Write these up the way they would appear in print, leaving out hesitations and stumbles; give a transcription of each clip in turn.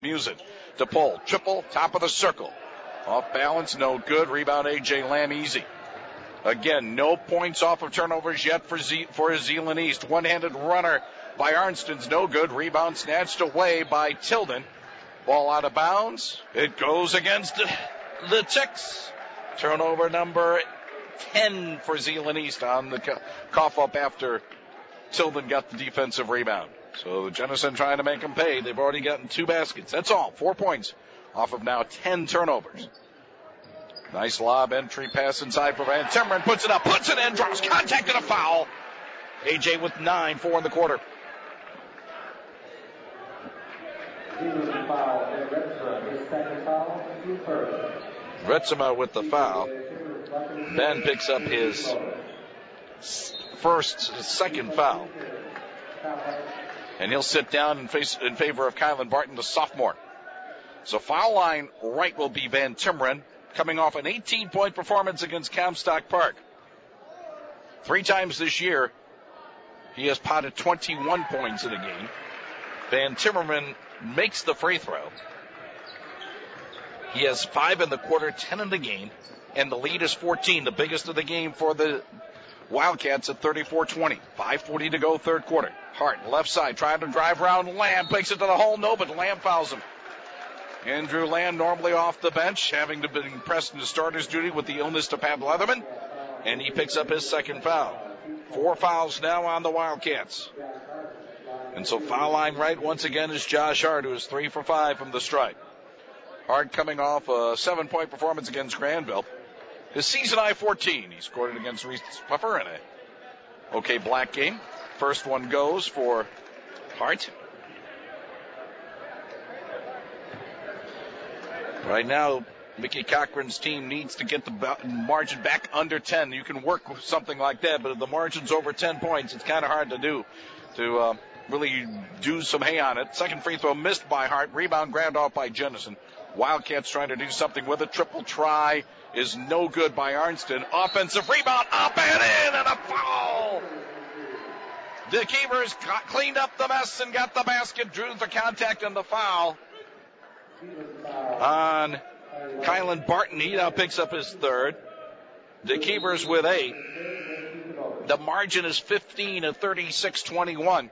Musit to pull. Triple, top of the circle. Off balance, no good. Rebound, A.J. Lamb, easy. Again, no points off of turnovers yet for Zeeland East. One-handed runner by Arnstad's no good. Rebound snatched away by Tilden. Ball out of bounds. It goes against the Chicks. Turnover number 10 for Zeeland East on the cough up after Tilden got the defensive rebound. So Jenison trying to make them pay. They've already gotten 2 baskets. That's all. 4 points off of now 10 turnovers. Nice lob entry pass inside for Van Timmeren. Puts it up, puts it in, draws contact and a foul. AJ with 9, 4 in the quarter. Retzema with the foul. Ben picks up his second foul. And he'll sit down in favor of Kylan Barton, the sophomore. So foul line right will be Van Timmeren, coming off an 18-point performance against Comstock Park. 3 times this year, he has potted 21 points in a game. Van Timmeren makes the free throw. He has 5 in the quarter, 10 in the game, and the lead is 14, the biggest of the game for the Wildcats at 34-20. 5:40 to go, third quarter. Hart, left side, trying to drive around. Lamb takes it to the hole. No, but Lamb fouls him. Andrew Lamb normally off the bench, having to be pressed into starter's duty with the illness to Pat Leatherman, and he picks up his second foul. 4 fouls now on the Wildcats. And so foul line right once again is Josh Hart, who is 3 for 5 from the stripe. Hart coming off a 7-point performance against Granville. His season high 14. He scored it against Reese Puffer in a okay black game. First one goes for Hart. Right now, Mickey Cochran's team needs to get the margin back under 10. You can work with something like that, but if the margin's over 10 points, it's kind of hard to do, to really do some hay on it. Second free throw missed by Hart. Rebound grabbed off by Jennison. Wildcats trying to do something with a triple try is no good by Arnston. Offensive rebound, up and in, and a foul. DeKeevers cleaned up the mess and got the basket, drew the contact and the foul on Kylan Barton. He now picks up his third. DeKeevers with 8. The margin is 15 at 36-21.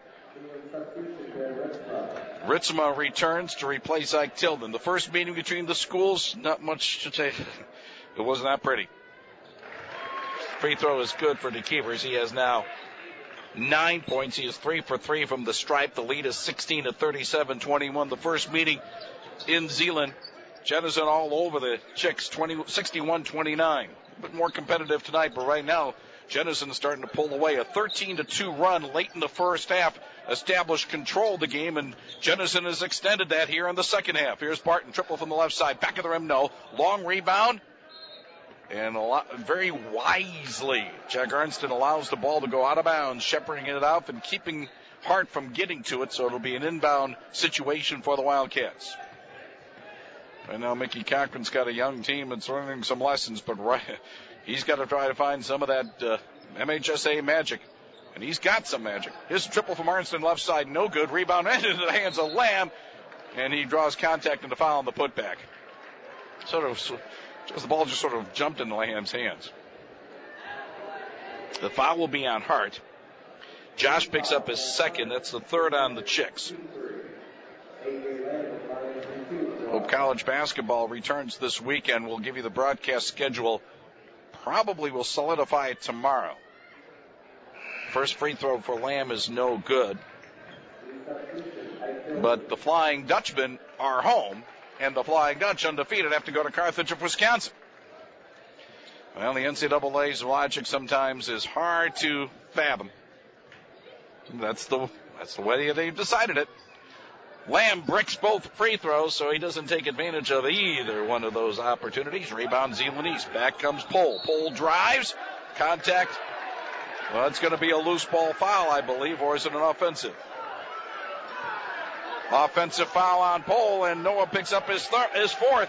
Ritzema returns to replace Ike Tilden. The first meeting between the schools, not much to say. It wasn't that pretty. Free throw is good for DeKeevers. He has now 9 points. He is 3 for 3 from the stripe. The lead is 16 at 37-21. The first meeting in Zeeland. Jennison all over the Chicks, 61-29. A bit more competitive tonight, but right now, Jennison is starting to pull away. A 13-2 run late in the first half established control of the game, and Jennison has extended that here in the second half. Here's Barton, triple from the left side, back of the rim, no. Long rebound, and very wisely, Jack Arnston allows the ball to go out of bounds, shepherding it out and keeping Hart from getting to it, so it'll be an inbound situation for the Wildcats. Right now, Mickey Cochran's got a young team that's learning some lessons, but he's got to try to find some of that MHSA magic, and he's got some magic. Here's a triple from Arnston, left side, no good. Rebound into the hands of Lamb, and he draws contact and the foul on the putback. The ball just sort of jumped into Lamb's hands. The foul will be on Hart. Josh picks up his second. That's the third on the Chicks. Hope College basketball returns this weekend. We'll give you the broadcast schedule. Probably will solidify it tomorrow. First free throw for Lamb is no good. But the Flying Dutchmen are home, and the Flying Dutch, undefeated, have to go to Carthage of Wisconsin. Well, the NCAA's logic sometimes is hard to fathom. That's the way they've decided it. Lamb bricks both free throws, so he doesn't take advantage of either one of those opportunities. Rebound Zeeland East. Back comes Pohl. Pohl drives. Contact. Well, it's going to be a loose ball foul, I believe, or is it an offensive? Offensive foul on Pohl, and Noah picks up his fourth.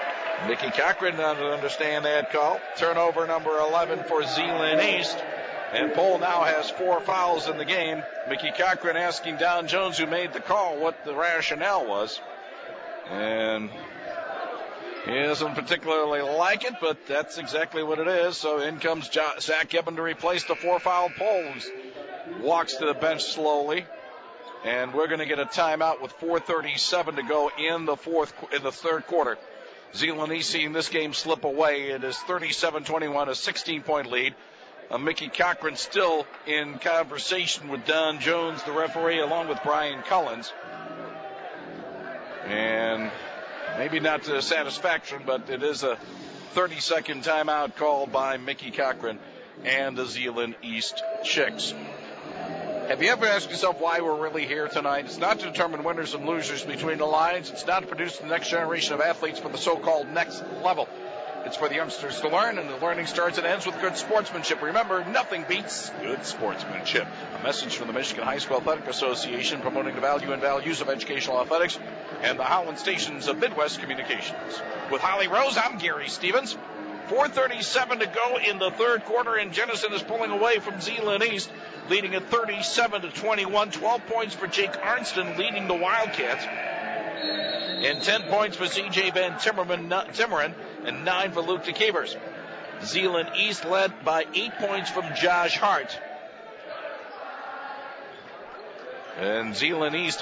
Mickey Cochran doesn't understand that call. Turnover number 11 for Zeeland East. And Pohl now has 4 fouls in the game. Mickey Cochran asking Don Jones, who made the call, what the rationale was. And he doesn't particularly like it, but that's exactly what it is. So in comes Zach Gibbon to replace the 4-foul Pohl, who walks to the bench slowly. And we're going to get a timeout with 4:37 to go in the third quarter. Zeeland East seeing this game slip away. It is 37-21, a 16-point lead. Mickey Cochran still in conversation with Don Jones, the referee, along with Brian Collins. And maybe not to the satisfaction, but it is a 30-second timeout called by Mickey Cochran and the Zeeland East Chicks. Have you ever asked yourself why we're really here tonight? It's not to determine winners and losers between the lines. It's not to produce the next generation of athletes for the so-called next level. It's for the youngsters to learn, and the learning starts and ends with good sportsmanship. Remember, nothing beats good sportsmanship. A message from the Michigan High School Athletic Association promoting the value and values of educational athletics and the Holland stations of Midwest Communications. With Holly Rose, I'm Gary Stevens. 4:37 to go in the third quarter, and Jenison is pulling away from Zeeland East, leading at 37-21. 12 points for Jake Arnston, leading the Wildcats, and 10 points for C.J. Van Timmeren, and 9 for Luke DeKeepers. Zeeland East led by 8 points from Josh Hart. And Zeeland East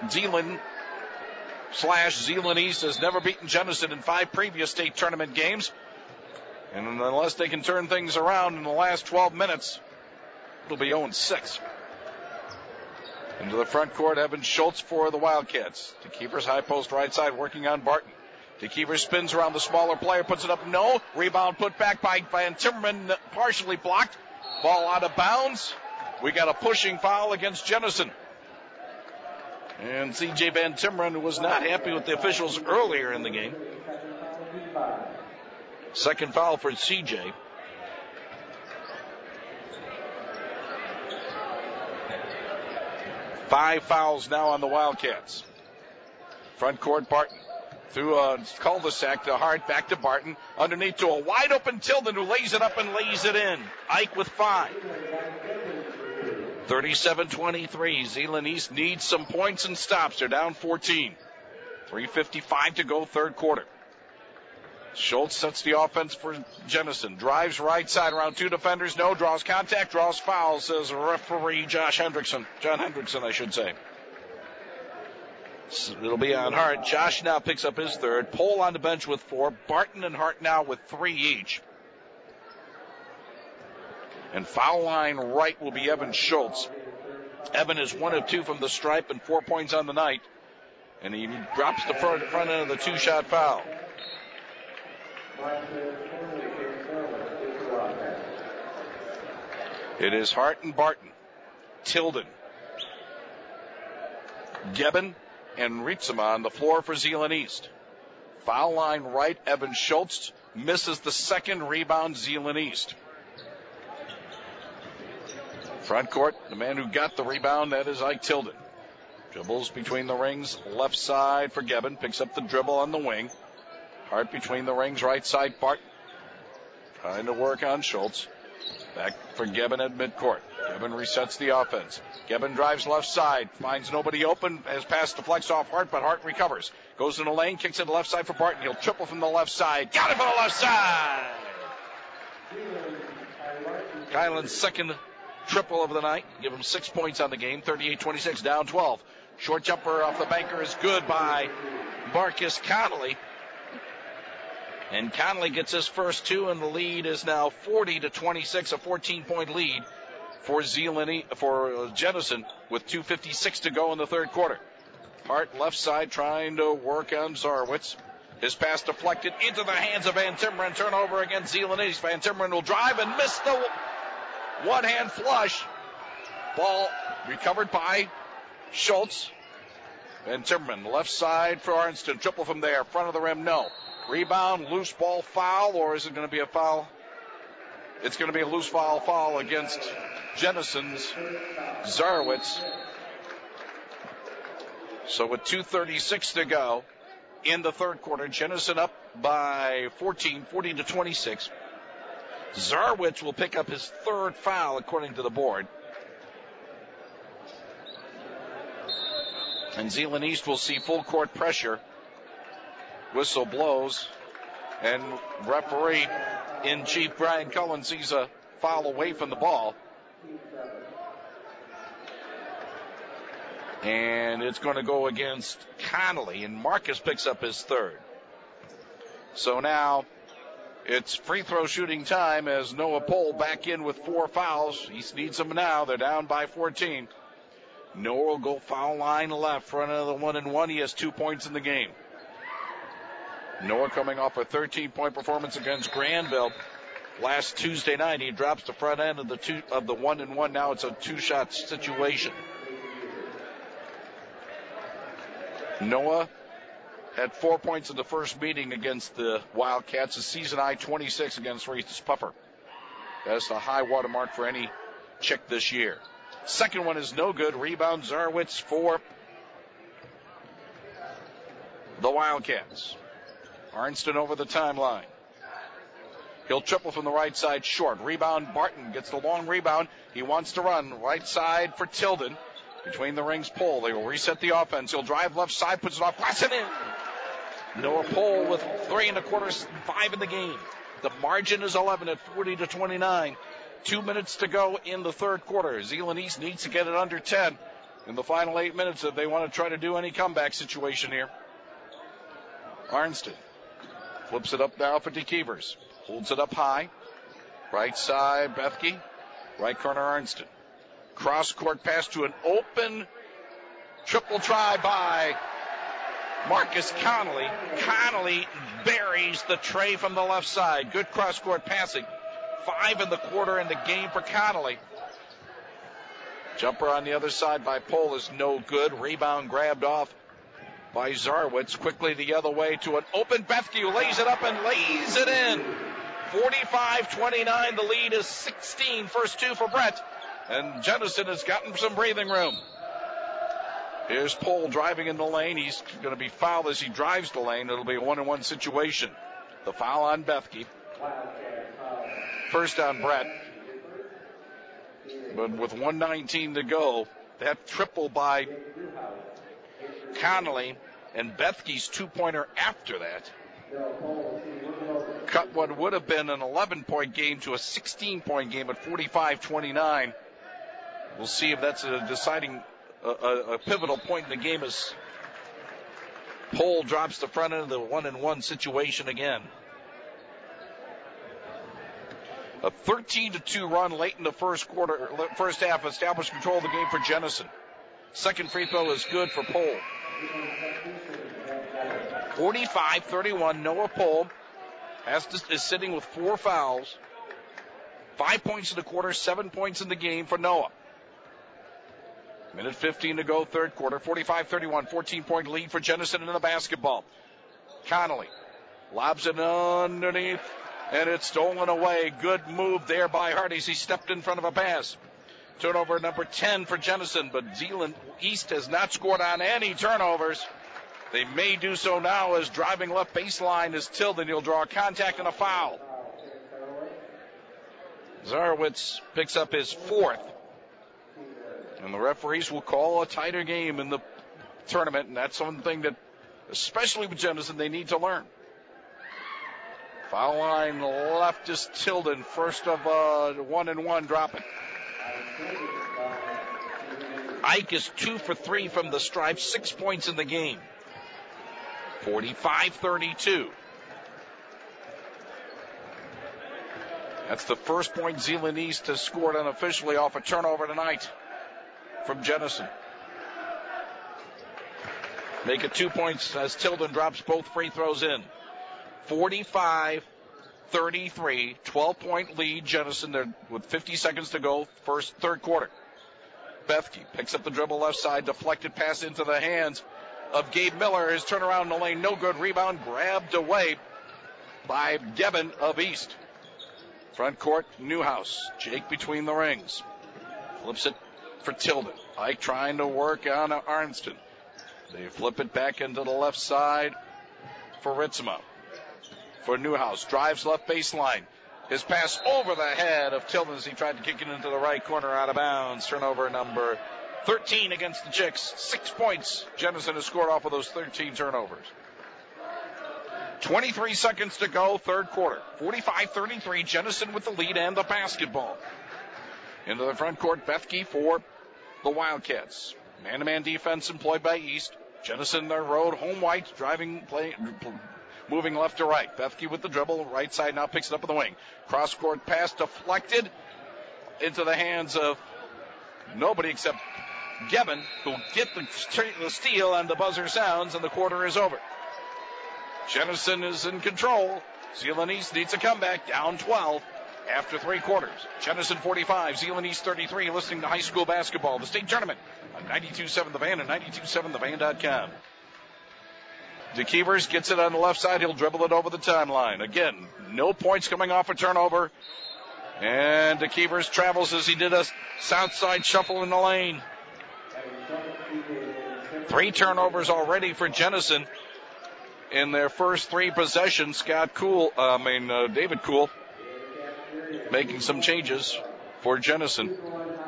has never beaten Jenison in 5 previous state tournament games. And unless they can turn things around in the last 12 minutes, it'll be 0-6. Into the front court, Evan Schultz for the Wildcats. DeKeepers high post right side working on Barton. DeKeepers spins around the smaller player, puts it up, no. Rebound put back by Van Timmeren, partially blocked. Ball out of bounds. We got a pushing foul against Jenison. And C.J. Van Timmeren was not happy with the officials earlier in the game. Second foul for C.J. Five fouls now on the Wildcats. Front court, Barton. Through a cul-de-sac to Hart, back to Barton. Underneath to a wide open Tilden, who lays it up and lays it in. Ike with 5. 37-23. Zeeland East needs some points and stops. They're down 14. 3:55 to go, third quarter. Schultz sets the offense for Jenison. Drives right side around 2 defenders. No, draws contact, draws foul, says referee John Hendrickson, I should say. So it'll be on Hart. Josh now picks up his third. Pohl on the bench with 4. Barton and Hart now with 3 each. And foul line right will be Evan Schultz. Evan is 1 of 2 from the stripe and 4 points on the night. And he drops the front end of the 2-shot foul. It is Hart and Barton, Tilden, Gibbon, and Rietzema on the floor for Zeeland East. Foul line right, Evan Schultz misses the second rebound, Zeeland East. Front court, the man who got the rebound, that is Ike Tilden. Dribbles between the rings, left side for Gibbon, picks up the dribble on the wing. Hart between the rings, right side, Barton. Trying to work on Schultz. Back for Gibbon at midcourt. Gibbon resets the offense. Gibbon drives left side, finds nobody open, has passed the flex off Hart, but Hart recovers. Goes in the lane, kicks it to the left side for Barton. He'll triple from the left side. Got it from the left side! Kylan's second triple of the night. Give him 6 points on the game. 38-26, down 12. Short jumper off the banker is good by Marcus Connolly. And Connolly gets his first 2, and the lead is now 40-26, a 14-point lead for Jenison with 2:56 to go in the third quarter. Hart left side trying to work on Zarwitz. His pass deflected into the hands of Van Timmeren. Turnover against Zeeland East. Van Timmeren will drive and miss the one-hand flush. Ball recovered by Schultz. Van Timmeren left side for Arnston. Triple from there. Front of the rim, no. Rebound, loose ball foul, or is it going to be a foul? It's going to be a loose foul against Jenison's Zarwitz. So with 2:36 to go in the third quarter, Jenison up by 14, 40-26. Zarwitz will pick up his third foul, according to the board. And Zeeland East will see full court pressure. Whistle blows. And referee in chief Brian Cullen sees a foul away from the ball. And it's going to go against Connolly. And Marcus picks up his third. So now it's free throw shooting time as Noah Pohl back in with 4 fouls. He needs them now. They're down by 14. Noah will go foul line left, front of the 1-and-1. He has 2 points in the game. Noah coming off a 13-point performance against Granville last Tuesday night. He drops the front end of the 1-and-1. Now it's a 2-shot situation. Noah had 4 points in the first meeting against the Wildcats. A season high 26 against Reese Puffer. That's the high watermark for any chick this year. Second one is no good. Rebound Zarwitz for the Wildcats. Arnston over the timeline. He'll triple from the right side short. Rebound Barton gets the long rebound. He wants to run. Right side for Tilden. Between the rings, Pohl. They will reset the offense. He'll drive left side, puts it off glass and in. Noah Pohl with 3 1/4, 5 in the game. The margin is 11 at 40-29. 2 minutes to go in the third quarter. Zeeland East needs to get it under 10 in the final 8 minutes if they want to try to do any comeback situation here. Arnston flips it up now for DeKeevers. Holds it up high. Right side, Bethke. Right corner, Arnston. Cross-court pass to an open triple try by Marcus Connolly. Connolly buries the tray from the left side. Good cross-court passing. 5 in the quarter in the game for Connolly. Jumper on the other side by Pohl is no good. Rebound grabbed off by Zarwitz. Quickly the other way to an open Bethke who lays it up and lays it in. 45-29. The lead is 16. First 2 for Brett. And Jennison has gotten some breathing room. Here's Pohl driving in the lane. He's going to be fouled as he drives the lane. It'll be a 1-on-1 situation. The foul on Bethke. First on Brett. But with 1:19 to go, that triple by Connolly and Bethke's 2-pointer after that cut what would have been an 11-point game to a 16-point game at 45-29. We'll see if that's a deciding, a pivotal point in the game as Pohl drops the front end of the 1-and-1 situation again. A 13-2 run late in the first half established control of the game for Jennison. Second free throw is good for Pohl. 45-31, Noah Pohl is sitting with 4 fouls. 5 points in the quarter, 7 points in the game for Noah. Minute 15 to go, third quarter. 45-31, 14-point lead for Jennison in the basketball. Connolly lobs it underneath, and it's stolen away. Good move there by Hardy. He stepped in front of a pass. Turnover number 10 for Jennison, but Zeeland East has not scored on any turnovers. They may do so now as driving left baseline is Tilden. He'll draw a contact and a foul. Zarwitz picks up his 4th. And the referees will call a tighter game in the tournament, and that's one thing that, especially with Jennison, they need to learn. Foul line left is Tilden, first of 1-and-1 dropping. Ike is 2 for 3 from the stripe, 6 points in the game. 45-32. That's the first point Zeeland East has scored unofficially off a turnover tonight from Jennison. Make it 2 points as Tilden drops both free throws in. 45-33, 12-point lead. Jennison there with 50 seconds to go, third quarter. Bethke picks up the dribble left side, deflected pass into the hands of Gabe Miller. His turnaround in the lane, no good. Rebound grabbed away by Devin of East. Front court, Newhouse. Jake between the rings. Flips it for Tilden. Ike trying to work on Arnston. They flip it back into the left side for Ritzema. For Newhouse. Drives left baseline. His pass over the head of Tilden as he tried to kick it into the right corner out of bounds. Turnover number 13 against the Chicks. 6 points Jennison has scored off of those 13 turnovers. 23 seconds to go, third quarter. 45-33, Jennison with the lead and the basketball. Into the front court, Bethke for the Wildcats. Man-to-man defense employed by East. Jennison, their road, home white, moving left to right. Bethke with the dribble, right side now picks it up in the wing. Cross-court pass deflected into the hands of nobody except Gebben, who get the steal, and the buzzer sounds, and the quarter is over. Jennison is in control. Zeeland East needs a comeback, down 12 after 3 quarters. Jennison 45, Zeeland East 33, listening to high school basketball, the state tournament on 92.7 The Van and 92.7thevan.com. DeKeevers gets it on the left side. He'll dribble it over the timeline. Again, no points coming off a turnover. And DeKeevers travels as he did a south side shuffle in the lane. 3 turnovers already for Jennison in their first 3 possessions. David Kuhl making some changes for Jennison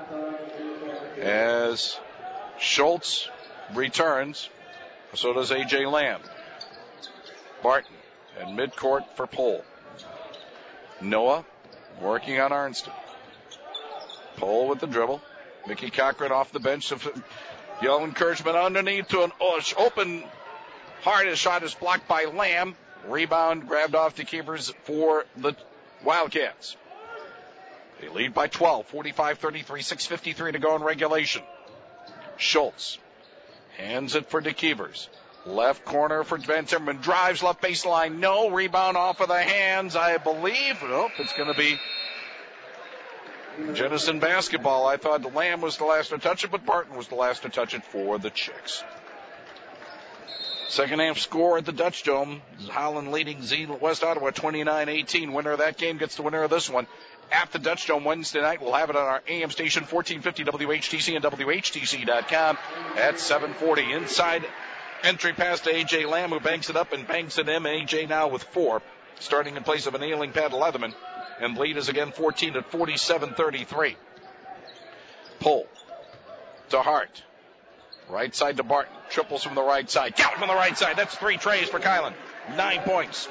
as Schultz returns. So does A.J. Lamb. Barton at midcourt for Pohl. Noah working on Arnston. Pohl with the dribble. Mickey Cochran off the bench. Yell encouragement underneath to an open hardest shot is blocked by Lamb. Rebound grabbed off to keepers for the Wildcats. They lead by 12, 45-33, 6:53 to go in regulation. Schultz hands it for DeKeevers. Left corner for Van Timmerman. Drives left baseline. No. Rebound off of the hands, I believe. Nope, it's going to be Jennison basketball. I thought the Lamb was the last to touch it, but Barton was the last to touch it for the Chicks. Second half score at the Dutch Dome. Holland leading West Ottawa 29-18. Winner of that game gets the winner of this one at the Dutch Dome Wednesday night. We'll have it on our AM station 1450 WHTC and WHTC.com at 7:40. Inside entry pass to A.J. Lamb, who banks it up and banks it in. A.J. now with 4, starting in place of an ailing Pat Leatherman. And lead is again 14 at 47-33. Pohl to Hart. Right side to Barton. Triples from the right side. Count from the right side. That's 3 trays for Kylan. 9 points.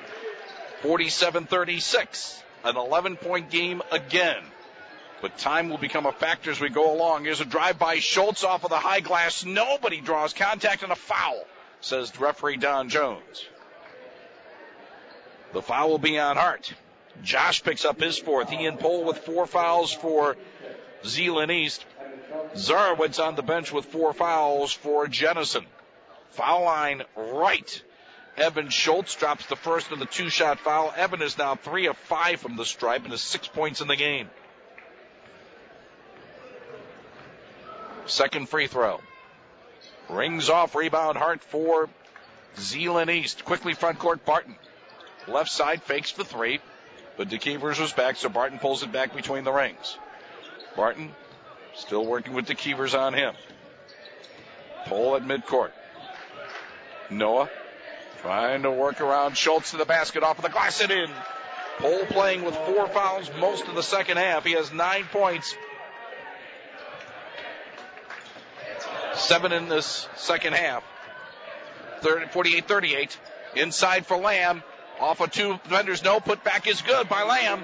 47-36. An 11-point game again. But time will become a factor as we go along. Here's a drive by Schultz off of the high glass. Nobody draws contact and a foul, says referee Don Jones. The foul will be on Hart. Josh picks up his 4th. He and Pohl with 4 fouls for Zeeland East. Zarowitz on the bench with 4 fouls for Jennison. Foul line right. Evan Schultz drops the first of the 2-shot foul. Evan is now 3 of 5 from the stripe and has 6 points in the game. Second free throw. Rings off, rebound Hart for Zeeland East. Quickly front court, Barton. Left side fakes the 3, but DeKeevers was back, so Barton pulls it back between the rings. Barton still working with DeKeevers on him. Pohl at midcourt. Noah trying to work around Schultz to the basket, off of the glass and in. Pohl playing with 4 fouls most of the second half. He has 9 points. 7 in this second half. 48-38. Inside for Lamb. Off of 2 defenders. No, put back is good by Lamb.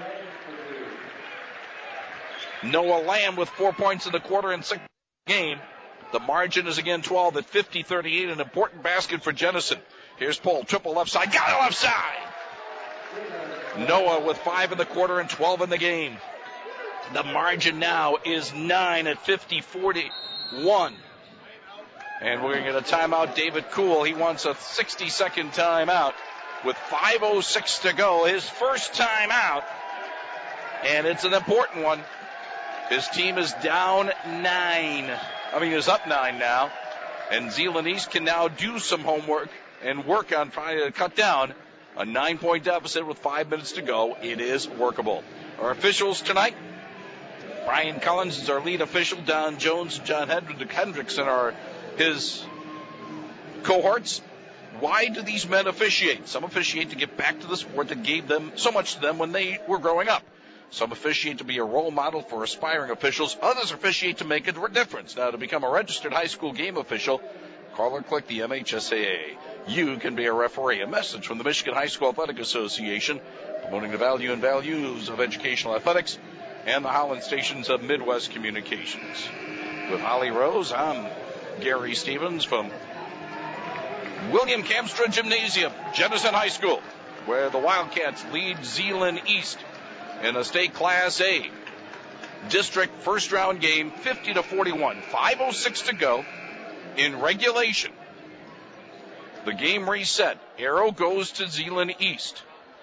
Noah Lamb with 4 points in the quarter and 6 game. The margin is again 12 at 50-38. An important basket for Jennison. Here's Pohl. Triple left side. Got it left side. Noah with 5 in the quarter and 12 in the game. The margin now is 9 at 50-41. And we're going to get a timeout. David Kuhl, he wants a 60-second timeout with 5:06 to go. His first timeout. And it's an important one. His team is down 9. Is up 9 now. And Zeeland East can now do some homework and work on trying to cut down a 9-point deficit with 5 minutes to go. It is workable. Our officials tonight, Brian Collins is our lead official. Don Jones and John Hendrickson are his cohorts. Why do these men officiate? Some officiate to get back to the sport that gave them so much to them when they were growing up. Some officiate to be a role model for aspiring officials. Others officiate to make a difference. Now, to become a registered high school game official, call or click the MHSAA. You can be a referee. A message from the Michigan High School Athletic Association, promoting the value and values of educational athletics, and the Holland stations of Midwest Communications. With Holly Rose, I'm Gary Stevens from William Kamstra Gymnasium, Jenison High School, where the Wildcats lead Zeeland East in a state Class A district first-round game, 50-41. 5:06 to go in regulation. The game reset. Arrow goes to Zeeland East.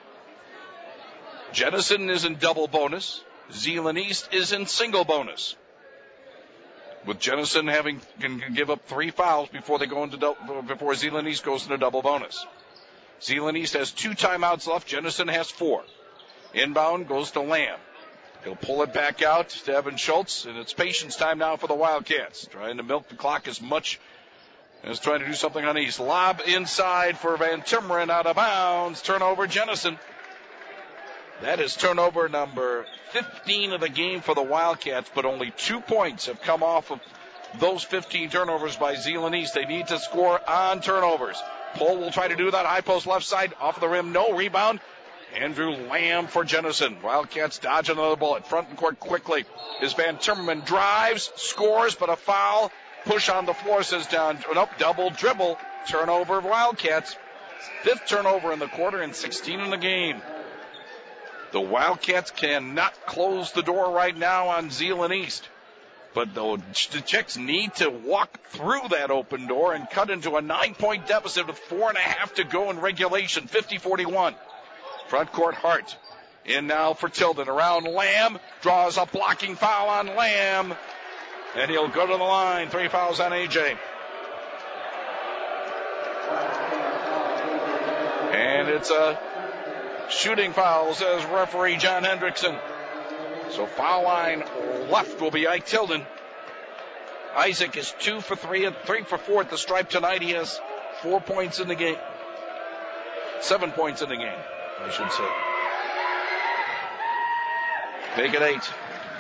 Jenison is in double bonus. Zeeland East is in single bonus. With Jenison can give up 3 fouls before they go before Zeeland East goes into double bonus. Zeeland East has 2 timeouts left. Jenison has 4. Inbound goes to Lamb. He'll pull it back out to Evan Schultz, and it's patience time now for the Wildcats. Trying to milk the clock as much as trying to do something on East. Lob inside for Van Timmeren, out of bounds. Turnover, Jenison. That is turnover number 15 of the game for the Wildcats, but only 2 points have come off of those 15 turnovers by Zeeland East. They need to score on turnovers. Pohl will try to do that. High post left side, off the rim, no rebound. Andrew Lamb for Jenison. Wildcats dodge another bullet. Front court quickly. As Van Timmeren drives, scores, but a foul. Push on the floor says down. Nope, double dribble. Turnover of Wildcats. 5th turnover in the quarter and 16 in the game. The Wildcats cannot close the door right now on Zeeland East. But the Chicks need to walk through that open door and cut into a 9-point deficit with 4.5 to go in regulation. 50-41. Front court Hart. In now for Tilden. Around Lamb. Draws a blocking foul on Lamb. And he'll go to the line. 3 fouls on AJ. And it's a shooting foul, says referee John Hendrickson. So foul line left will be Ike Tilden. Isaac is 2 for 3 and 3 for 4 at the stripe tonight. He has 4 points in the game. 7 points in the game, I should say. Make it 8.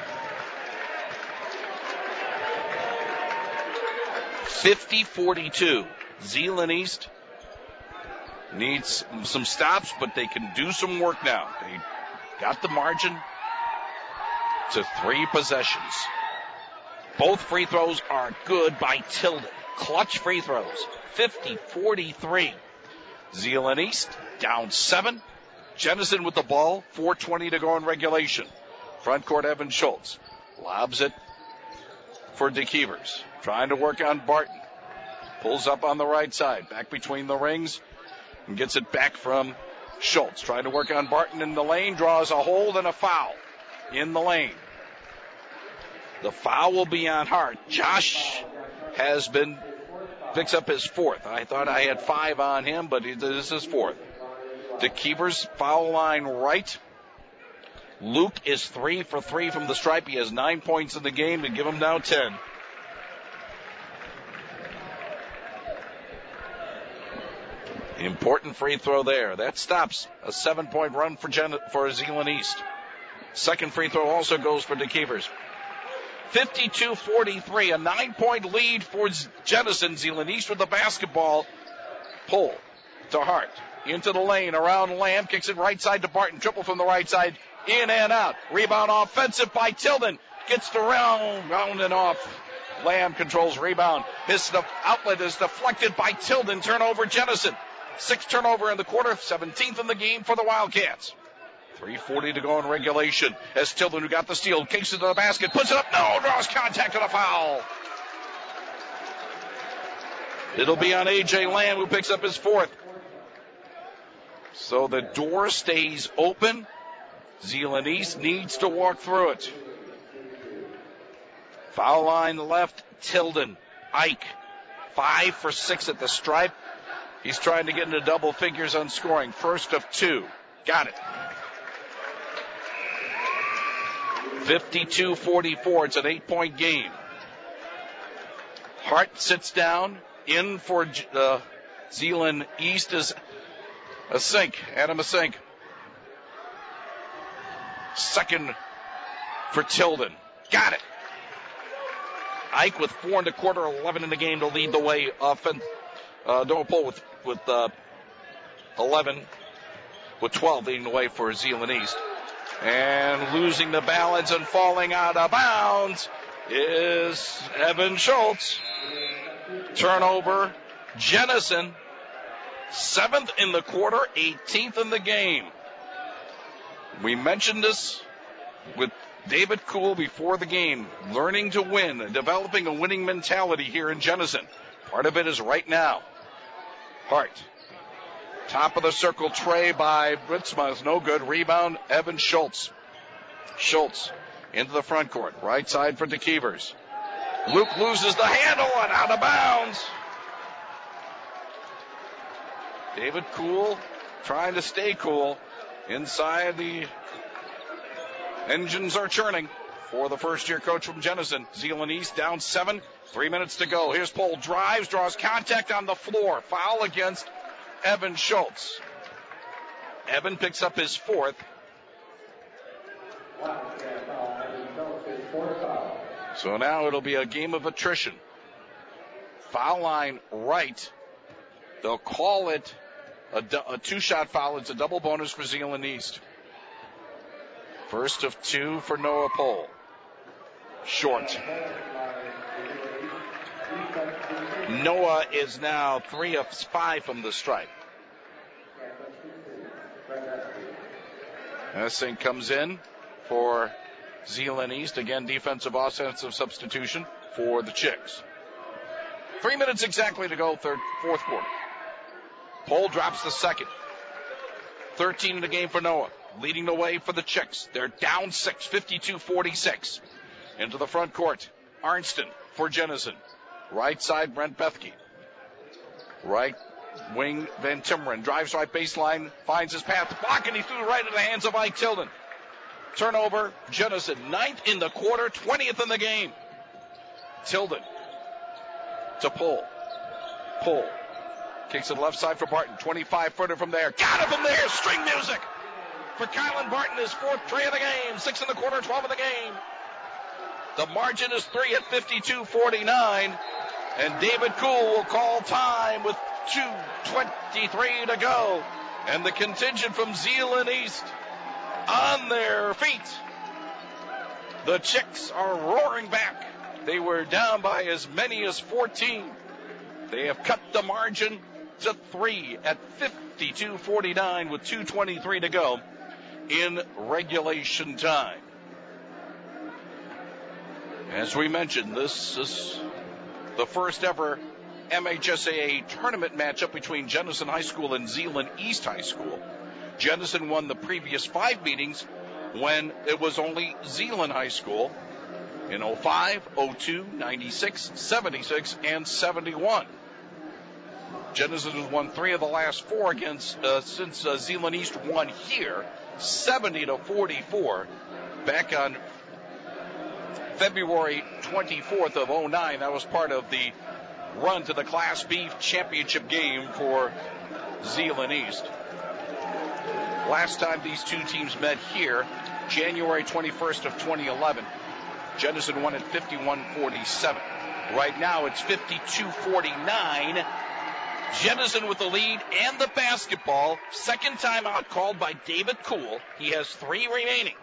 50-42. Zeeland East needs some stops, but they can do some work now. They got the margin to 3 possessions. Both free throws are good by Tilden. Clutch free throws. 50-43. Zeeland East down 7. Jenison with the ball. 4:20 to go in regulation. Front court Evan Schultz. Lobs it for DeKeevers. Trying to work on Barton. Pulls up on the right side. Back between the rings. And gets it back from Schultz. Trying to work on Barton in the lane. Draws a hold and a foul in the lane. The foul will be on Hart. Josh picks up his 4th. I thought I had 5 on him, but this is 4th. DeKeevers foul line right. Luke is 3 for 3 from the stripe. He has 9 points in the game to give him now 10. Important free throw there. That stops a 7-point run for Zeeland East. Second free throw also goes for DeKeevers. 52-43, a 9-point lead for Jenison. Zeeland East with the basketball. Pull to Hart. Into the lane, around Lamb, kicks it right side to Barton. Triple from the right side, in and out. Rebound offensive by Tilden. Gets the round and off. Lamb controls rebound. His outlet is deflected by Tilden. Turnover Jenison. 6th turnover in the quarter, 17th in the game for the Wildcats. 3:40 to go in regulation. As Tilden, who got the steal, kicks it to the basket, puts it up, no, draws contact and a foul. It'll be on A.J. Lamb, who picks up his 4th. So the door stays open. Zeeland East needs to walk through it. Foul line left, Tilden. Ike, 5 for 6 at the stripe. He's trying to get into double figures on scoring. First of 2. Got it. 52-44. It's an 8-point game. Hart sits down. In for Zeeland East is Adam Asink. Second for Tilden. Got it. Ike with 4 1/4, 11 in the game to lead the way. Noah Pohl with 11, with 12 leading the way for Zeeland East. And losing the balance and falling out of bounds is Evan Schultz. Turnover, Jennison. 7th in the quarter, 18th in the game. We mentioned this with David Kuhl before the game. Learning to win, developing a winning mentality here in Jennison. Part of it is right now. Hart. Top of the circle tray by Ritzma is no good. Rebound, Evan Schultz. Schultz into the front court. Right side for DeKeevers. Luke loses the handle and out of bounds. David Kuhl trying to stay cool. Inside, the engines are churning for the first-year coach from Jennison. Zeeland East down 7, 3 minutes to go. Here's Pohl, drives, draws contact on the floor. Foul against Evan Schultz. Evan picks up his 4th. So now it'll be a game of attrition. Foul line right. They'll call it a two-shot foul. It's a double bonus for Zeeland East. First of 2 for Noah Pohl. Short. Noah is now 3 of 5 from the stripe. Essing comes in for Zeeland East. Again, defensive, offensive substitution for the Chicks. 3 minutes exactly to go, fourth quarter. Pohl drops the second. 13 in the game for Noah. Leading the way for the Chicks. They're down 6, 52-46. Into the front court. Arnston for Jennison. Right side, Brent Bethke. Right wing, Van Timmeren. Drives right baseline, finds his path. Block, and he threw right into the hands of Ike Tilden. Turnover, Jennison. 9th in the quarter, 20th in the game. Tilden to Pohl. Pohl kicks it left side for Barton. 25-footer from there. Got it from there. String music for Kylan Barton. His 4th tray of the game. 6 in the quarter, 12 in the game. The margin is 3 at 52-49. And David Kuhl will call time with 2:23 to go. And the contingent from Zeeland East on their feet. The Chicks are roaring back. They were down by as many as 14. They have cut the margin to 3 at 52-49 with 2:23 to go in regulation time. As we mentioned, this is the first ever MHSAA tournament matchup between Jennison High School and Zeeland East High School. Jennison won the previous 5 meetings when it was only Zeeland High School in 05, 02, 96, 76, and 71. Jennison has won 3 of the last 4 since Zeeland East won here, 70-44, back on February 24th of 09. That was part of the run to the Class B championship game for Zeeland East. Last time these two teams met here, January 21st of 2011, Jennison won at 51-47. Right now it's 52-49. Jennison with the lead and the basketball. Second timeout called by David Kuhl. He has 3 remaining.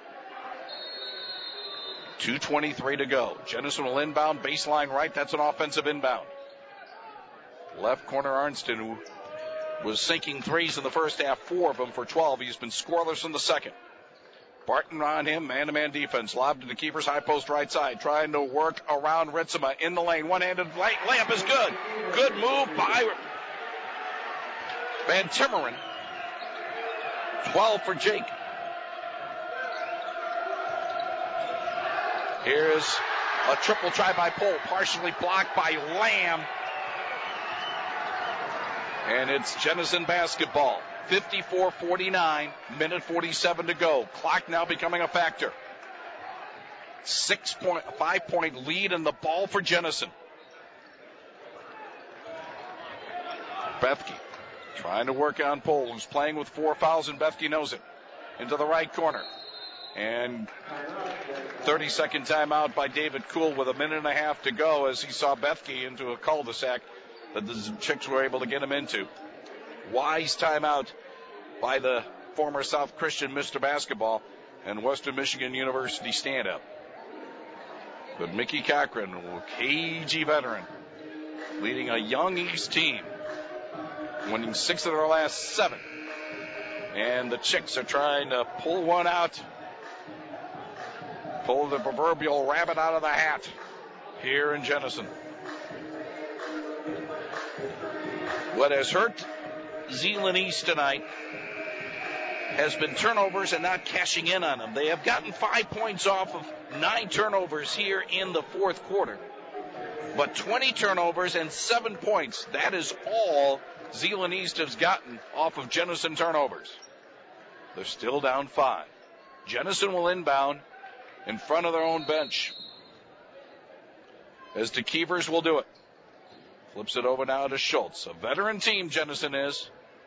2:23 to go. Jennison will inbound, baseline right. That's an offensive inbound. Left corner Arnston, who was sinking threes in the first half, 4 of them for 12. He's been scoreless in the second. Barton on him, man-to-man defense. Lob to the keepers, high post right side. Trying to work around Ritzema in the lane. One-handed layup is good. Good move by Van Timmeren. 12 for Jake. Here's a triple try by Pohl, partially blocked by Lamb. And it's Jennison basketball. 54-49, minute 47 to go. Clock now becoming a factor. 5-point lead in the ball for Jennison. Bethke trying to work on Pohl, who's playing with 4 fouls, and Bethke knows it. Into the right corner. And 30-second timeout by David Kuhl with 1.5 minutes to go as he saw Bethke into a cul-de-sac that the Chicks were able to get him into. Wise timeout by the former South Christian Mr. Basketball and Western Michigan University stand-up. But Mickey Cochran, a cagey veteran, leading a young East team, winning 6 of their last 7. And the Chicks are trying to pull one out, pull the proverbial rabbit out of the hat here in Jenison. What has hurt Zeeland East tonight has been turnovers and not cashing in on them. They have gotten 5 points off of 9 turnovers here in the fourth quarter. But 20 turnovers and 7 points, that is all Zeeland East has gotten off of Jenison turnovers. They're still down 5. Jenison will inbound in front of their own bench as the Keevers will do it. Flips it over now to Schultz. A veteran team, Jenison is.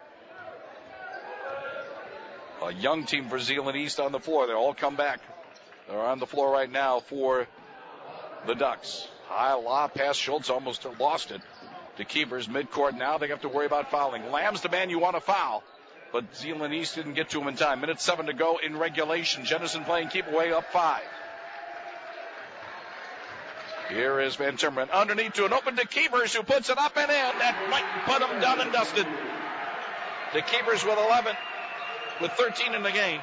A young team for Zeeland East on the floor. They all come back. They're on the floor right now for the Ducks. High lob past Schultz, almost lost it. To Keevers midcourt now. They have to worry about fouling. Lamb's the man you want to foul, but Zeeland East didn't get to him in time. 1:07 to go in regulation. Jenison playing keep away up 5. Here is Van Timmeren underneath to an open to Keevers, who puts it up and in. That might put him done and dusted. To Keevers with 11, with 13 in the game.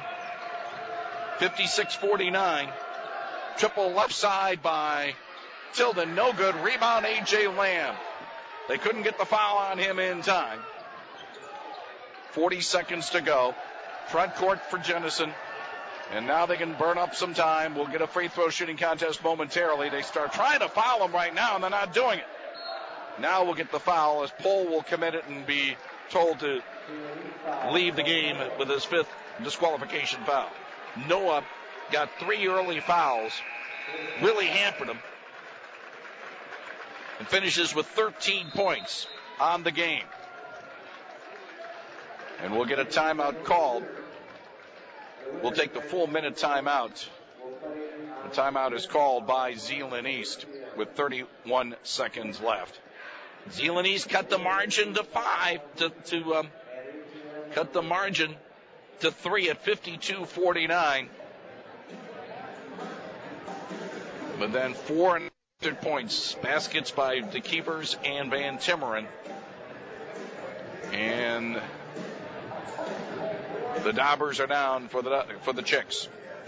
56-49. Triple left side by Tilden. No good. Rebound A.J. Lamb. They couldn't get the foul on him in time. 40 seconds to go. Front court for Jenison. And now they can burn up some time. We'll get a free throw shooting contest momentarily. They start trying to foul him right now, and they're not doing it. Now we'll get the foul as Pohl will commit it and be told to leave the game with his 5th disqualification foul. Noah got 3 early fouls, really hampered him, and finishes with 13 points on the game. And we'll get a timeout called. We'll take the full minute timeout. The timeout is called by Zeeland East with 31 seconds left. Zeeland East cut the margin to 5 cut the margin to 3 at 52-49. But then 4 unanswered points, baskets by the Keevers and Van Timmeren. And the Daubers are down for the Chicks.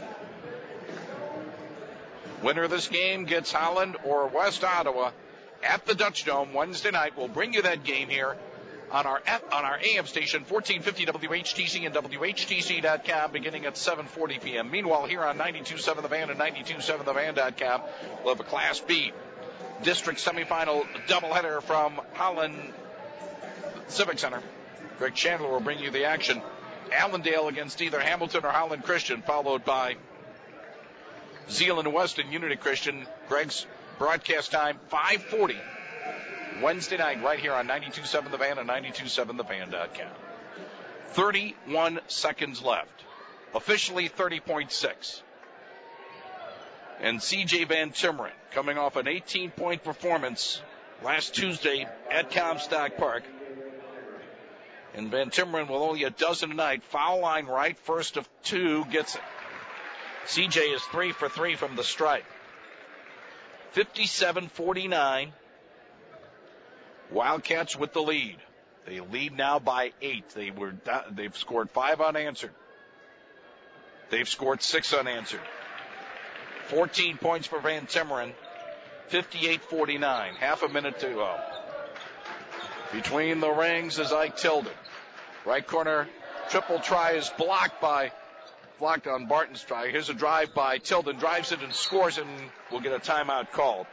Winner of this game gets Holland or West Ottawa at the Dutch Dome Wednesday night. We'll bring you that game here on our AM station, 1450 WHTC and WHTC.com, beginning at 7:40 p.m. Meanwhile, here on 92.7 The Van and 92.7thevan.com, we'll have a Class B district semifinal doubleheader from Holland Civic Center. Greg Chandler will bring you the action. Allendale against either Hamilton or Holland Christian, followed by Zeeland West and Unity Christian. Greg's broadcast time, 5:40 Wednesday night, right here on 92.7 The Van and 92.7thevan.com. 31 seconds left. Officially 30.6. And C.J. Van Timmeren, coming off an 18-point performance last Tuesday at Comstock Park. And Van Timmeren with only a dozen tonight. Foul line right, first of 2, gets it. C.J. is 3 for 3 from the stripe. 57-49. Wildcats with the lead. They lead now by 8. They've scored 5 unanswered. They've scored 6 unanswered. 14 points for Van Timmeren. 58-49. Half a minute to go. Between the rings is Ike Tilden. Right corner, triple try is blocked on Barton's try. Here's a drive by Tilden. Drives it and scores it, and we'll get a timeout called.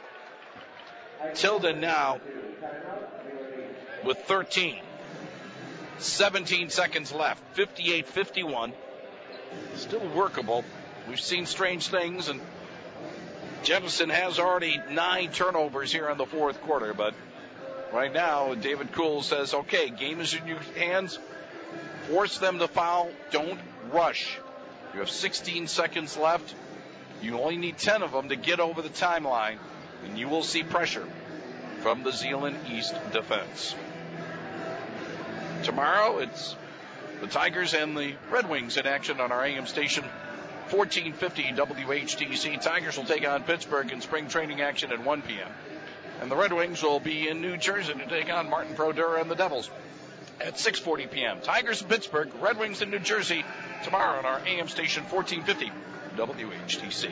Tilden now with 13. 17 seconds left. 58-51. Still workable. We've seen strange things, and Jefferson has already 9 turnovers here in the fourth quarter, but right now, David Kuhl says, okay, game is in your hands. Force them to foul. Don't rush. You have 16 seconds left. You only need 10 of them to get over the timeline, and you will see pressure from the Zeeland East defense. Tomorrow, it's the Tigers and the Red Wings in action on our AM station, 1450 WHTC. Tigers will take on Pittsburgh in spring training action at 1 p.m. And the Red Wings will be in New Jersey to take on Martin Brodeur and the Devils at 6:40 p.m. Tigers in Pittsburgh, Red Wings in New Jersey tomorrow on our AM station, 1450 WHTC.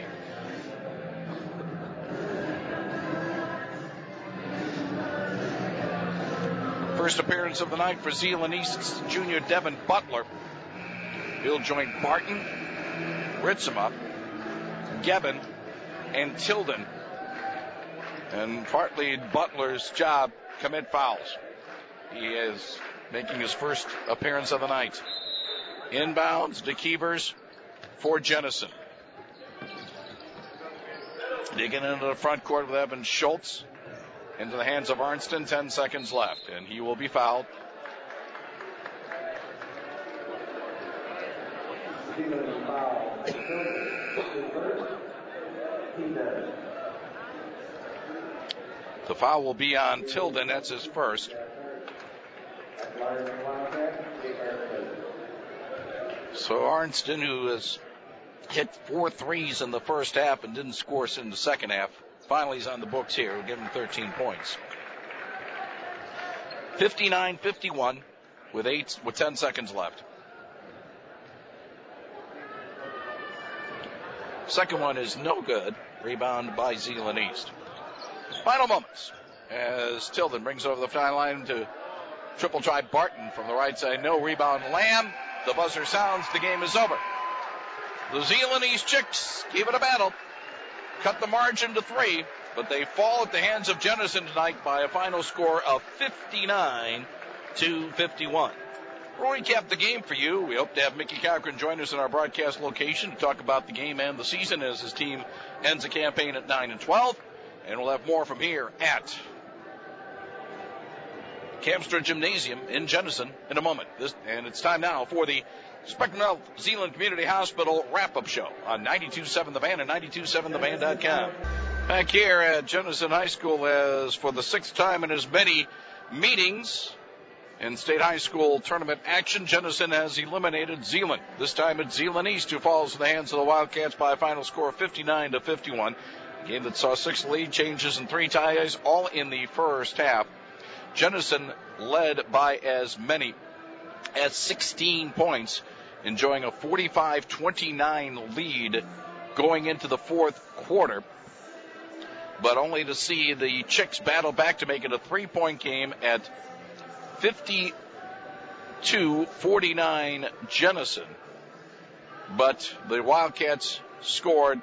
First appearance of the night for Zeeland East's junior Devin Butler. He'll join Barton, Ritzema, Gebben, and Tilden. And partly Butler's job, commit fouls. He is making his first appearance of the night. Inbounds, DeKeepers for Jennison. Digging into the front court with Evan Schultz. Into the hands of Arnston, 10 seconds left, and he will be fouled. The foul will be on Tilden. That's his first. So Arnston, who has hit 4 threes in the first half and didn't score in the second half, finally he's on the books here. We'll give him 13 points. 59-51 with 10 seconds left. Second one is no good. Rebound by Zeeland East. Final moments as Tilden brings over the foul line to triple try Barton from the right side. No rebound. Lamb. The buzzer sounds. The game is over. The Zeeland East Chicks give it a battle. Cut the margin to 3, but they fall at the hands of Jennison tonight by a final score of 59-51. We'll recap the game for you. We hope to have Mickey Cochran join us in our broadcast location to talk about the game and the season as his team ends the campaign at 9-12. And we'll have more from here at Camstra Gymnasium in Jennison in a moment. And it's time now for the Spectrum Health Zeeland Community Hospital wrap-up show on 92.7 The Van and 92.7theband.com. Back here at Jennison High School, as for the 6th time in as many meetings in state high school tournament action, Jennison has eliminated Zeeland. This time it's Zeeland East who falls in the hands of the Wildcats by a final score of 59-51. A game that saw 6 lead changes and 3 ties, all in the first half. Jennison led by as many as 16 points, enjoying a 45-29 lead going into the fourth quarter, but only to see the Chicks battle back to make it a 3-point game at 52-49 Jennison. But the Wildcats scored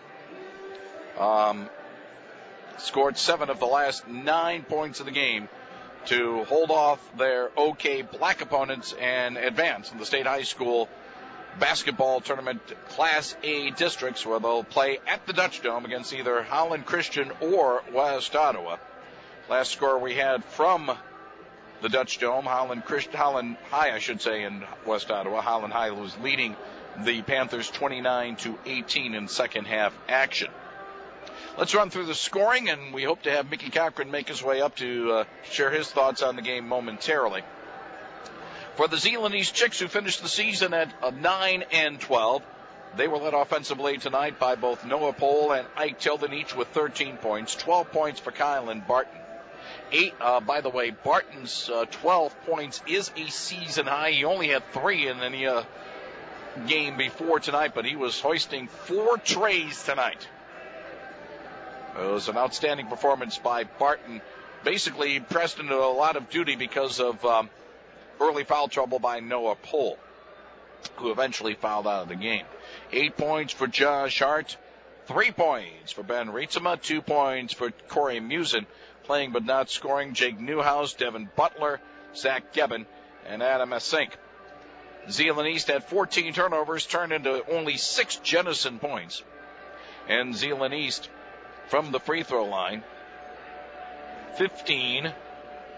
7 of the last 9 points of the game to hold off their OK Black opponents and advance in the state high school basketball tournament Class A districts, where they'll play at the Dutch Dome against either Holland Christian or West Ottawa. Last score we had from the Dutch Dome, Holland High, in West Ottawa. Holland High was leading the Panthers 29-18 in second half action. Let's run through the scoring, and we hope to have Mickey Cochran make his way up to share his thoughts on the game momentarily. For the Zeeland East Chicks, who finished the season at 9-12, they were led offensively tonight by both Noah Pohl and Ike Tilden, each with 13 points, 12 points for Kylan Barton. By the way, Barton's 12 points is a season high. He only had 3 in any game before tonight, but he was hoisting 4 trays tonight. It was an outstanding performance by Barton. Basically pressed into a lot of duty because of early foul trouble by Noah Pohl, who eventually fouled out of the game. 8 points for Josh Hart, 3 points for Ben Rietzema, 2 points for Corey Musin, playing but not scoring Jake Newhouse, Devin Butler, Zach Gebben, and Adam Essink. Zeeland East had 14 turnovers, turned into only 6 Jennison points. And Zeeland East, from the free throw line, 15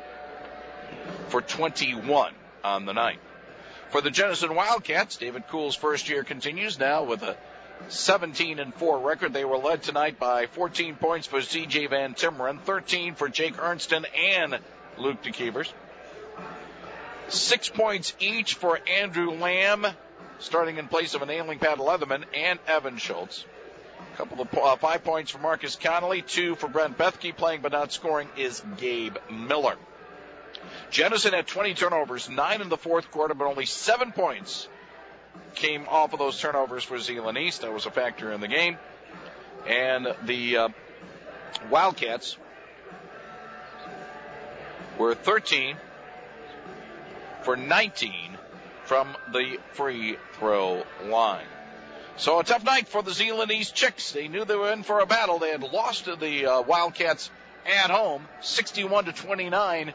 for 21 on the night. For the Jenison Wildcats, David Kuhl's first year continues now with a 17-4 record. They were led tonight by 14 points for C.J. Van Timmeren, 13 for Jake Ernston and Luke DeKeepers. 6 points each for Andrew Lamb, starting in place of an ailing Pat Leatherman, and Evan Schultz. A couple of 5 points for Marcus Connolly, 2 for Brent Bethke. Playing but not scoring is Gabe Miller. Jenison had 20 turnovers, 9 in the fourth quarter, but only 7 points came off of those turnovers for Zeeland East. That was a factor in the game. And the Wildcats were 13 for 19 from the free throw line. So a tough night for the Zeeland East Chicks. They knew they were in for a battle. They had lost to the Wildcats at home, 61-29,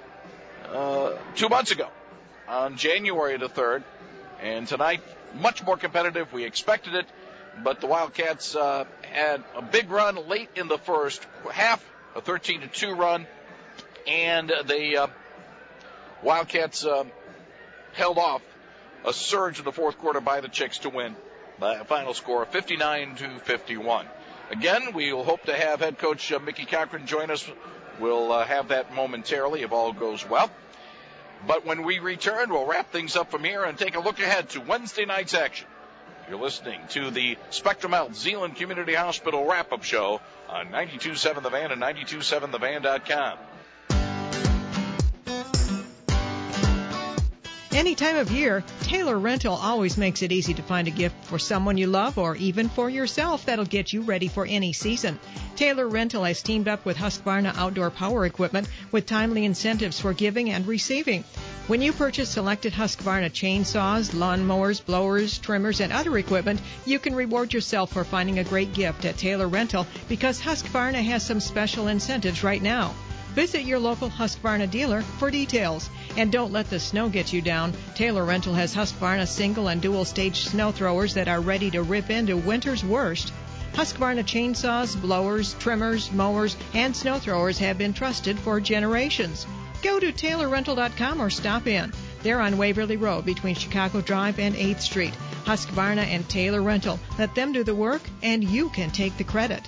2 months ago on January the 3rd. And tonight, much more competitive. We expected it, but the Wildcats had a big run late in the first half, a 13-2 run, and the Wildcats held off a surge in the fourth quarter by the Chicks to win by a final score of 59-51. Again, we will hope to have head coach Mickey Cochran join us. We'll have that momentarily if all goes well. But when we return, we'll wrap things up from here and take a look ahead to Wednesday night's action. You're listening to the Spectrum Health Zeeland Community Hospital wrap-up show on 92.7 The Van and 92.7thevan.com. Any time of year, Taylor Rental always makes it easy to find a gift for someone you love or even for yourself that'll get you ready for any season. Taylor Rental has teamed up with Husqvarna Outdoor Power Equipment with timely incentives for giving and receiving. When you purchase selected Husqvarna chainsaws, lawnmowers, blowers, trimmers, and other equipment, you can reward yourself for finding a great gift at Taylor Rental because Husqvarna has some special incentives right now. Visit your local Husqvarna dealer for details. And don't let the snow get you down. Taylor Rental has Husqvarna single and dual stage snow throwers that are ready to rip into winter's worst. Husqvarna chainsaws, blowers, trimmers, mowers, and snow throwers have been trusted for generations. Go to TaylorRental.com or stop in. They're on Waverly Road between Chicago Drive and 8th Street. Husqvarna and Taylor Rental. Let them do the work, and you can take the credit.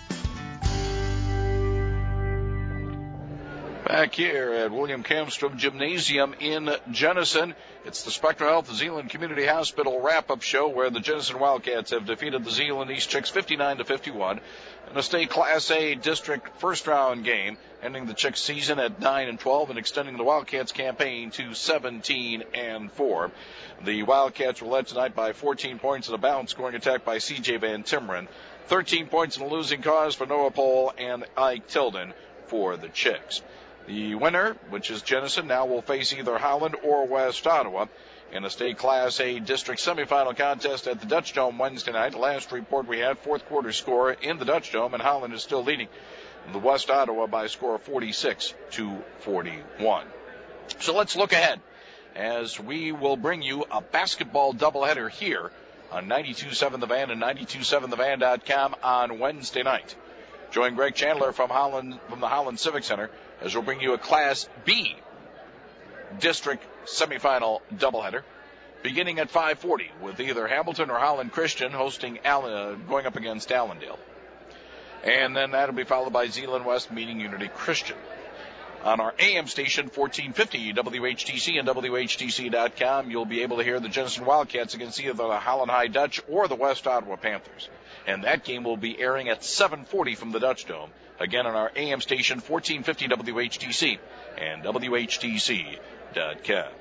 Back here at William Kamstrom Gymnasium in Jenison, it's the Spectrum Health Zeeland Community Hospital wrap-up show where the Jenison Wildcats have defeated the Zeeland East Chicks 59-51 in a state Class A district first-round game, ending the Chicks season at 9-12 and extending the Wildcats campaign to 17-4. The Wildcats were led tonight by 14 points in a balanced scoring attack by C.J. Van Timmeren, 13 points in a losing cause for Noah Pohl and Ike Tilden for the Chicks. The winner, which is Jenison, now will face either Holland or West Ottawa in a state Class A district semifinal contest at the Dutch Dome Wednesday night. The last report we had, fourth quarter score in the Dutch Dome, and Holland is still leading the West Ottawa by a score of 46-41. So let's look ahead as we will bring you a basketball doubleheader here on 92.7 The Van and 92.7thevan.com on Wednesday night. Join Greg Chandler from the Holland Civic Center as we'll bring you a Class B district semifinal doubleheader beginning at 5:40 with either Hamilton or Holland Christian hosting going up against Allendale. And then that'll be followed by Zeeland West meeting Unity Christian. On our AM station, 1450 WHTC and WHTC.com, you'll be able to hear the Jenison Wildcats against either the Holland High Dutch or the West Ottawa Panthers. And that game will be airing at 7:40 from the Dutch Dome. Again, on our AM station, 1450 WHTC and WHTC.com.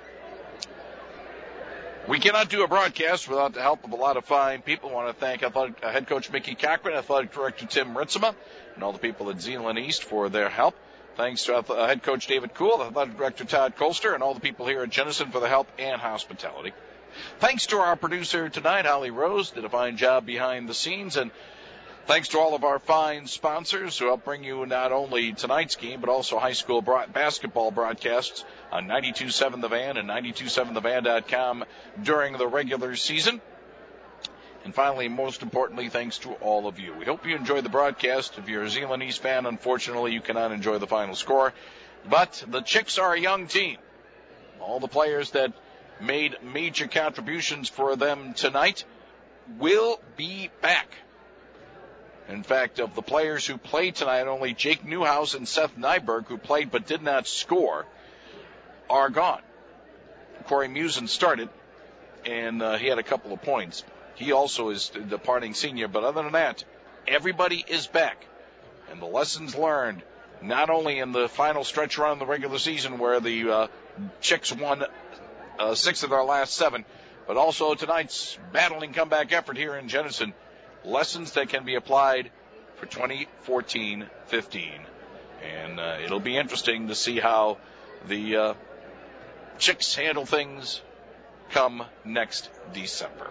We cannot do a broadcast without the help of a lot of fine people. I want to thank head coach Mickey Cochran, athletic director Tim Ritzema, and all the people at Zeeland East for their help. Thanks to head coach David Kuhl, athletic director Todd Colster, and all the people here at Jenison for the help and hospitality. Thanks to our producer tonight, Holly Rose, did a fine job behind the scenes, and thanks to all of our fine sponsors who help bring you not only tonight's game, but also high school basketball broadcasts on 92.7 The Van and 92.7thevan.com during the regular season. And finally, most importantly, thanks to all of you. We hope you enjoyed the broadcast. If you're a Zeeland East fan, unfortunately, you cannot enjoy the final score. But the Chicks are a young team. All the players that made major contributions for them tonight will be back. In fact, of the players who played tonight, only Jake Newhouse and Seth Nyberg, who played but did not score, are gone. Corey Musin started, and he had a couple of points. He also is the departing senior, but other than that, everybody is back. And the lessons learned, not only in the final stretch run of the regular season where the Chicks won 6 of their last 7, but also tonight's battling comeback effort here in Jenison. Lessons that can be applied for 2014-15. And it'll be interesting to see how the Chicks handle things come next December.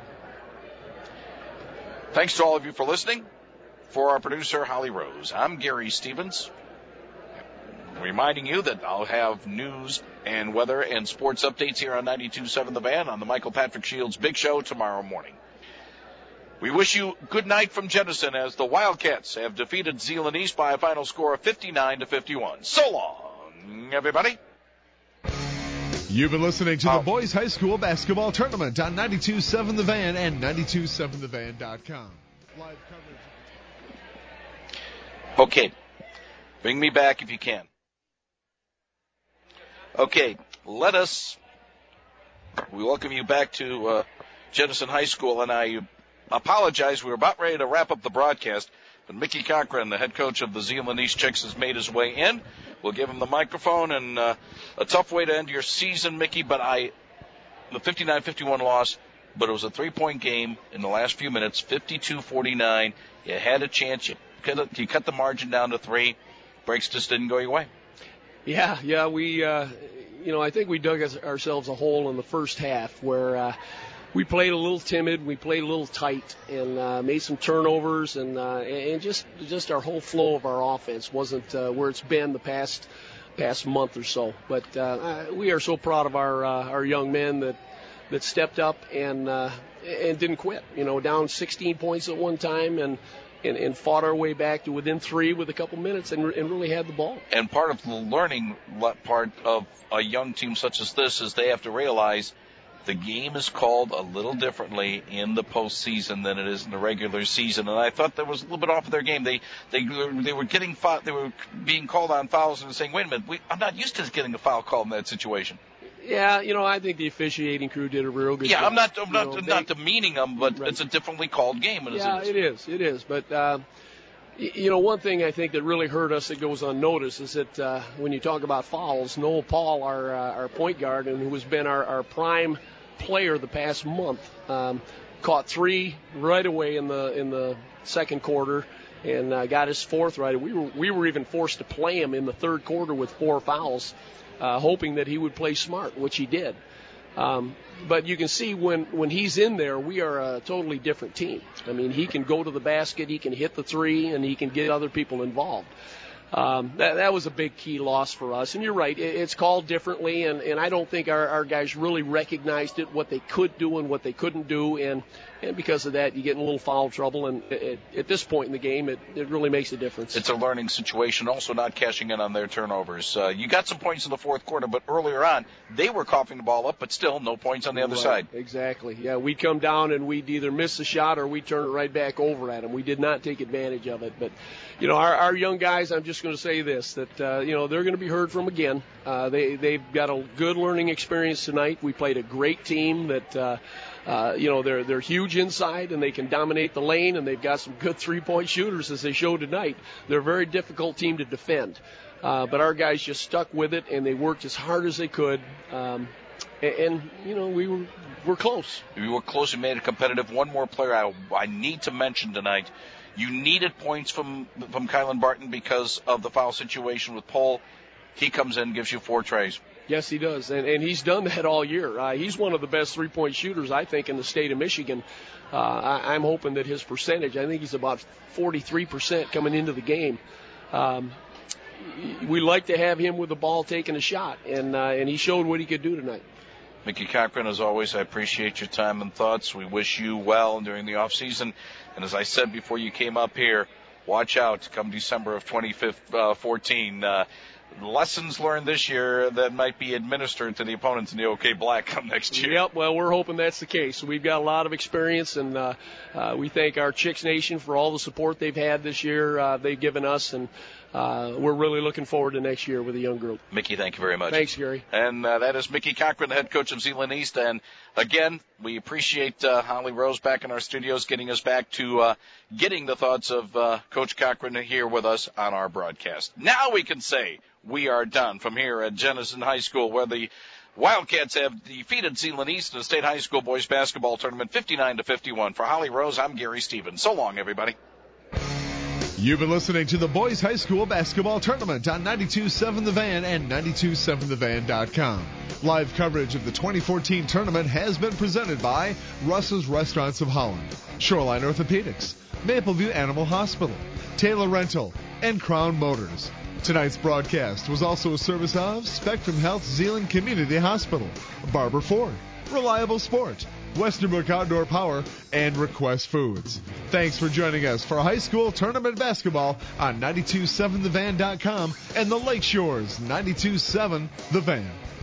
Thanks to all of you for listening. For our producer, Holly Rose, I'm Gary Stevens, reminding you that I'll have news and weather and sports updates here on 92.7 The Van on the Michael Patrick Shields Big Show tomorrow morning. We wish you good night from Jenison as the Wildcats have defeated Zeeland East by a final score of 59-51. So long, everybody. You've been listening to the Boys High School Basketball Tournament on 92.7 The Van and 92.7thevan.com. Live coverage. Okay. Bring me back if you can. Okay. We welcome you back to Jenison High School, and I apologize. We were about ready to wrap up the broadcast, but Mickey Cochran, the head coach of the Zeeland East Chicks, has made his way in. We'll give him the microphone, and a tough way to end your season, Mickey, but the 59-51 loss, but it was a 3-point game in the last few minutes, 52-49. You had a chance. You cut the margin down to 3. Breaks just didn't go your way. Yeah, we, I think we dug ourselves a hole in the first half where we played a little timid, we played a little tight, and made some turnovers, and just our whole flow of our offense wasn't where it's been the past month or so. But we are so proud of our young men that stepped up and didn't quit. Down 16 points at one time and fought our way back to within 3 with a couple minutes and really had the ball. And part of the learning part of a young team such as this is they have to realize the game is called a little differently in the postseason than it is in the regular season. And I thought that was a little bit off of their game. They were getting they were being called on fouls and saying, wait a minute, I'm not used to getting a foul called in that situation. Yeah, I think the officiating crew did a real good job. Yeah, I'm not demeaning them, but right. It's a differently called game. It is. But, one thing I think that really hurt us that goes unnoticed is that when you talk about fouls, Noel Paul, our point guard, and who has been our prime player the past month, caught 3 right away in the second quarter and got his 4th right. We were even forced to play him in the third quarter with 4 fouls. Hoping that he would play smart, which he did. But you can see when he's in there, we are a totally different team. I mean, he can go to the basket, he can hit the 3, and he can get other people involved. That was a big key loss for us. And you're right, it's called differently, and I don't think our guys really recognized it, what they could do and what they couldn't do, and because of that, you get in a little foul trouble, and at this point in the game, it really makes a difference. It's a learning situation, also not cashing in on their turnovers. You got some points in the fourth quarter, but earlier on, they were coughing the ball up, but still no points on the other side. Exactly. Yeah, we'd come down and we'd either miss the shot or we'd turn it right back over at them. We did not take advantage of it. But, our young guys, I'm just going to say this, that, they're going to be heard from again. They've got a good learning experience tonight. We played a great team that, they're huge inside and they can dominate the lane, and they've got some good 3-point shooters as they showed tonight. They're a very difficult team to defend. But our guys just stuck with it, and they worked as hard as they could. We're close. We were close and made it competitive. One more player I need to mention tonight. You needed points from Kylan Barton because of the foul situation with Pohl. He comes in, gives you 4 trays. Yes, he does, and he's done that all year. He's one of the best 3-point shooters, I think, in the state of Michigan. I'm hoping that his percentage, I think he's about 43% coming into the game. We like to have him with the ball taking a shot, and he showed what he could do tonight. Mickey Cochran, as always, I appreciate your time and thoughts. We wish you well during the off season, and as I said before you came up here, watch out come December of 2014. lessons learned this year that might be administered to the opponents in the OK Black come next year. Yep, well, we're hoping that's the case. We've got a lot of experience, and we thank our Chicks Nation for all the support they've had this year, they've given us, and we're really looking forward to next year with a young group. Mickey, thank you very much. Thanks, Gary. And that is Mickey Cochran, the head coach of Zeeland East. And, again, we appreciate Holly Rose back in our studios getting us back to getting the thoughts of Coach Cochran here with us on our broadcast. Now we can say we are done from here at Jenison High School, where the Wildcats have defeated Zeeland East in the State High School Boys Basketball Tournament 59-51. For Holly Rose, I'm Gary Stevens. So long, everybody. You've been listening to the Boys High School Basketball Tournament on 92.7 The Van and 92.7thevan.com. Live coverage of the 2014 tournament has been presented by Russell's Restaurants of Holland, Shoreline Orthopedics, Mapleview Animal Hospital, Taylor Rental, and Crown Motors. Tonight's broadcast was also a service of Spectrum Health Zeeland Community Hospital, Barber Ford, Reliable Sport, Westernbrook Outdoor Power, and Request Foods. Thanks for joining us for high school tournament basketball on 92.7thevan.com and the Lakeshores 92.7 The Van.